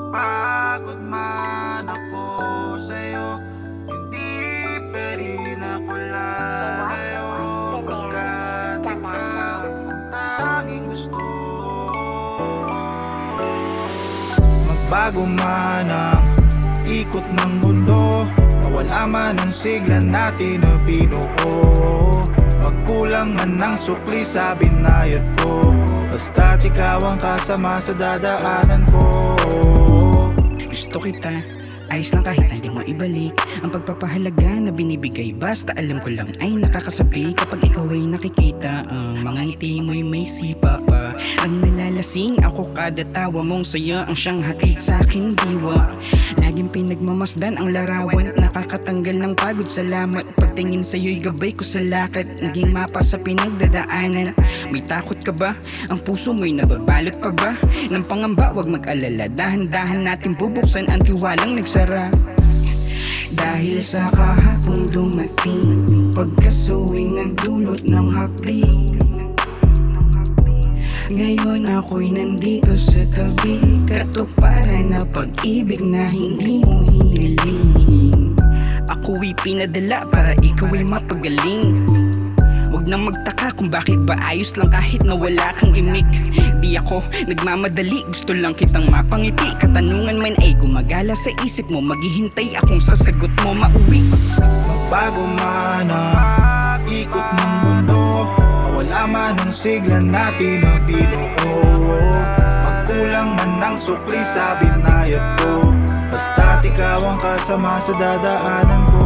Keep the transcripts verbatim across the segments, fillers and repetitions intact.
Mapagod man ako sa'yo, hindi pa rin ako lalayo, pagkat ikaw ang tanging gusto. Magbago man ang ikot ng mundo, mawala man ang sigla natin na binuo, magkulang man ang sukli sa binayad ko, basta't ikaw ang kasama sa dadaanan ko. Gusto kita, ayos lang kahit hindi mo ibalik ang pagpapahalaga na binibigay, basta alam ko lang ay nakakasabi kapag ikaw ay nakikita. Ang mga ngiti mo'y may sipa pa, ang nalalasing ako kada tawa mong saya ang siyang hatid sa aking diwa. Laging pinagmamasdan ang larawan, nakakatanggal ng pagod, salamat. Pagtingin sa'yo'y gabay ko sa lakad, naging mapa sa pinagdadaanan. May takot ka ba? Ang puso mo'y nababalot pa ba ng pangamba? Huwag mag-alala, dahan-dahan natin bubuksan ang tiwalang nagsara. Dahil sa kahapong dumating, pagkasuwing nagdulot ng hapdi, ngayon ako'y nandito sa tabi, katuparan na pag-ibig na hindi mo hiniling. Ako'y pinadala para ikaw ay mapagaling. Huwag nang magtaka kung bakit ba ayos lang kahit na wala kang gimmick. Di ako nagmamadali, gusto lang kitang mapangiti. Katanungan man ay gumagala sa isip mo, maghihintay akong sasagot mo mauwi. Magbago man ang ikot ng mundo, mawala man ang sigla natin na binuo, magkulang man ang sukli sa binayad ko, basta't ikaw ang kasama sa dadaanan ko.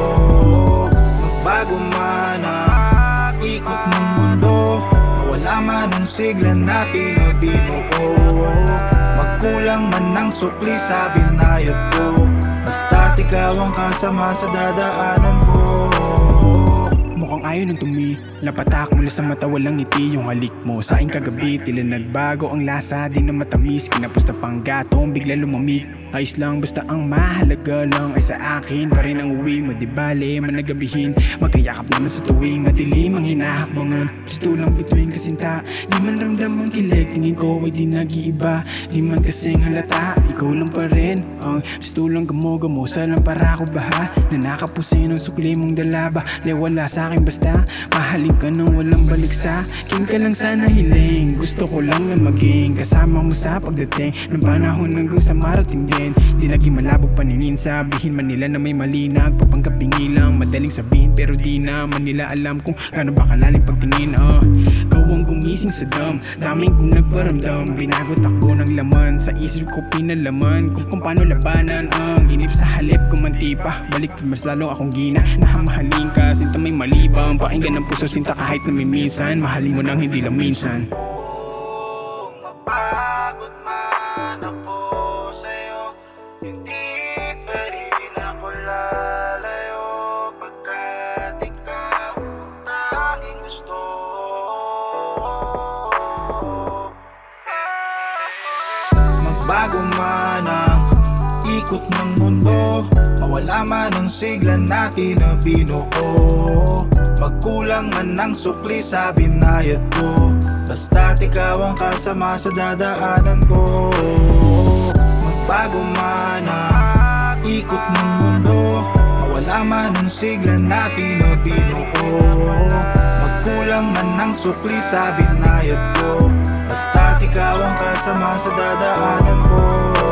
Magbago man ang ikot ng mundo, mawala man ang sigla natin na binuo, magkulang man ang sukli sa binayad ko, basta't ikaw ang kasama sa dadaanan ko. Mukhang ayaw ng tumi, napatak mula sa mata, walang ngiti yung halik mo sa aking kagabi. Tila nagbago ang lasa, di na matamis, kinapos na pang gatong bigla lumamig. Ayos lang basta ang mahalaga lang ay sa akin pa rin ang uwi mo, di bale managabihin, magkayakap naman sa tuwing madilim ang hinahakbangan. Gusto lang bituin kasinta, di man ramdam ang kilig, tingin ko ay di nag-iiba, di man kasing halata, ikaw lang pa rin ang gusto lang gamo-gamo sa lampara ko baha, na nakapusin ang sukli mong dalaba, lewala sa akin basta mahalin ka nang walang balik sa akin ka lang sana hiling. Gusto ko lang na maging kasama mo sa pagdating ng panahon hanggang sa marating din. Di naging malabo paningin, sabihin man nila na may mali, nagpapanggapingi lang, madaling sabihin pero di naman nila alam kung gaano ba kalalim pagtingin. uh. Ikaw ang gumising sa dam, daming kong nagparamdam, binago takbo ng laman, sa isip ko pinalaman kung, kung paano labanan ang inip sa halip kumanti pa, balik mas lalo akong gina, nahamahalin ka, sinta may malibang, pakinggan ng puso sinta kahit na may minsan, mahalin mo nang hindi lang minsan. Mapagod man ako sa'yo, hindi pa rin ako lalayo, pagkat ikaw ang tanging gusto. Magbago man ang ikot ng mundo, mawala man ang sigla natin na binuo, magkulang man ang sukli sa binayad ko, basta't ikaw ang kasama sa dadaanan ko. Magbago man ang ikot ng mundo, mawala man ang sigla natin na binuo, magkulang man ang sukli sa binayad ko, basta't ikaw ang kasama sa dadaanan ko.